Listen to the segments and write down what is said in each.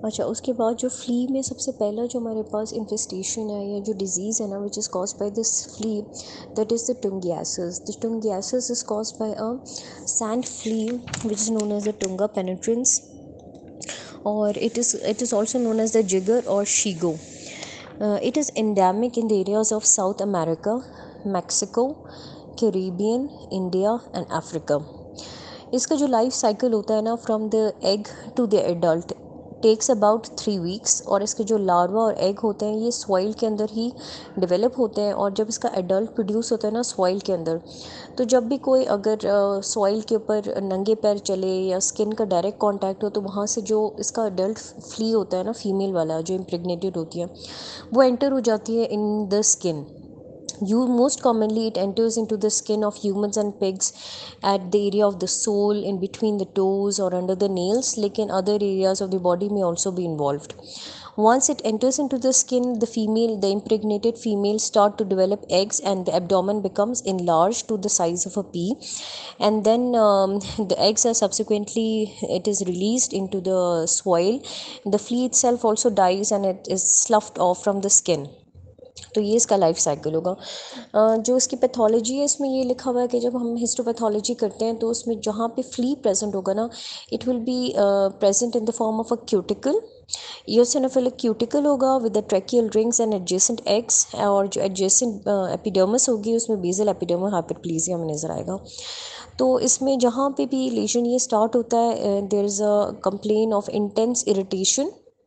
अच्छा, उसके बाद जो फ्ली में सबसे पहला जो हमारे पास इन्फेस्टेशन है या जो डिजीज़ है ना which is caused by this flea, that is the tungiasis. The tungiasis is caused by a sand flea which is known as the Tunga penetrans, or it is also known as the jigger or shigo. It is endemic in the areas of South America, Mexico, Caribbean, India and Africa. इसका जो life cycle होता है ना from the egg to the adult takes about 3 weeks, और इसके जो larva और egg होते हैं ये सॉइल के अंदर ही डेवलप होते हैं, और जब इसका एडल्ट प्रोड्यूस होता है ना सॉइल के अंदर, तो जब भी कोई अगर सॉइल के ऊपर नंगे पैर चले या स्किन का डायरेक्ट कांटेक्ट हो तो वहाँ से जो इसका एडल्ट फ्ली होता है ना फीमेल वाला जो इम्प्रेगनेटेड होती है वो एंटर हो जाती है in the skin. You most commonly it enters into the skin of humans and pigs at the area of the sole, in between the toes or under the nails, लेकिन other areas of the body may also be involved. Once it enters into the skin, the impregnated female start to develop eggs and the abdomen becomes enlarged to the size of a pea, and then the eggs are subsequently it is released into the soil. The flea itself also dies and it is sloughed off from the skin. तो ये इसका life cycle होगा. जो इसकी pathology है इसमें ये लिखा हुआ है कि जब हम हिस्टोपैथोलॉजी करते हैं तो उसमें जहाँ पे फ्ली प्रेजेंट होगा ना it will be present in the form of a cuticle. Eosinophilic cuticle होगा with the tracheal rings and adjacent eggs, और जो एडजेसेंट एपिडर्मिस होगी उसमें बेसल एपिडर्मल हाइपरप्लेजिया में नज़र आएगा. तो इसमें जहाँ पे भी लेजन ये स्टार्ट होता है there is a complain of intense irritation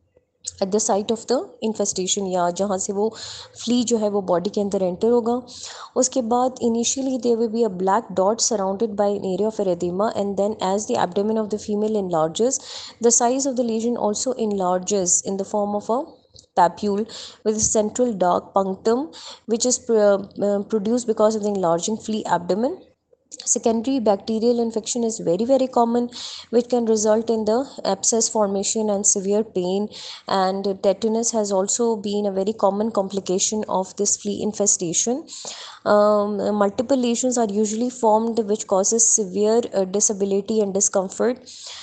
at the site of the infestation, या जहाँ से वो फ्ली जो है वो बॉडी के अंदर एंटर होगा. उसके बाद initially there will be a black dot surrounded by an area of erythema, and then as the abdomen of the female enlarges, the size of the lesion also enlarges in the form of a papule with a central dark punctum which is produced because of the enlarging flea abdomen. Secondary bacterial infection is very common, which can result in the abscess formation and severe pain, and tetanus has also been a very common complication of this flea infestation. Multiple lesions are usually formed which causes severe disability and discomfort.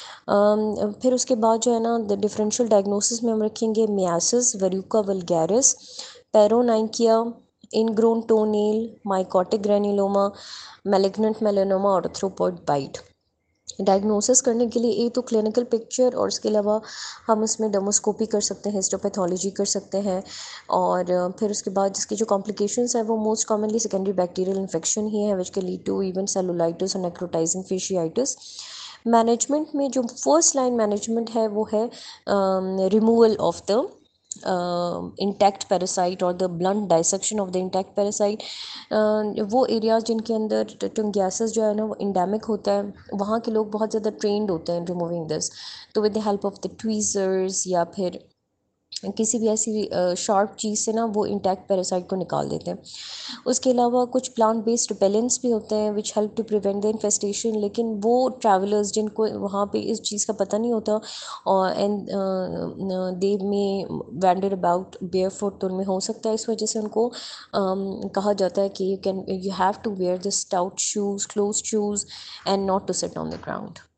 फिर उसके बाद जो है ना the differential diagnosis में हम रखेंगे myiasis, verruca vulgaris, paronychia, ingrown toenail, mycotic granuloma, malignant melanoma और थ्रोपॉइड बाइट. डायग्नोसिस करने के लिए तो क्लिनिकल पिक्चर, और उसके अलावा हम उसमें डेमोस्कोपी कर सकते हैं, हिस्टोपैथोलॉजी कर सकते हैं, और फिर उसके बाद जिसकी जो कॉम्प्लिकेशंस है वो most commonly secondary bacterial infection ही है which can lead to even cellulitis और नेक्रोटाइजिंग फेशियाइटिस. मैनेजमेंट में जो फर्स्ट लाइन मैनेजमेंट है वो है removal of the intact parasite और the blunt dissection of the intact parasite. वो एरियाज जिनके अंदर टुंगियासिस जो है ना वो इंडेमिक होता है वहाँ के लोग बहुत ज़्यादा ट्रेंड होते हैं रिमूविंग दिस, तो with the help of the tweezers या फिर किसी भी ऐसी शार्प चीज़ से ना वो इंटैक्ट पैरासाइट को निकाल देते हैं. उसके अलावा कुछ प्लांट बेस्ड रिपेलेंट्स भी होते हैं which help to prevent the infestation, लेकिन वो ट्रैवलर्स जिनको वहाँ पे इस चीज़ का पता नहीं होता और एंड दे में वैंडर अबाउट बेयर फुट, तो उनमें हो सकता है इस वजह से उनको कहा जाता है कि you have to wear the stout shoes, close shoes, and not to sit on the ground.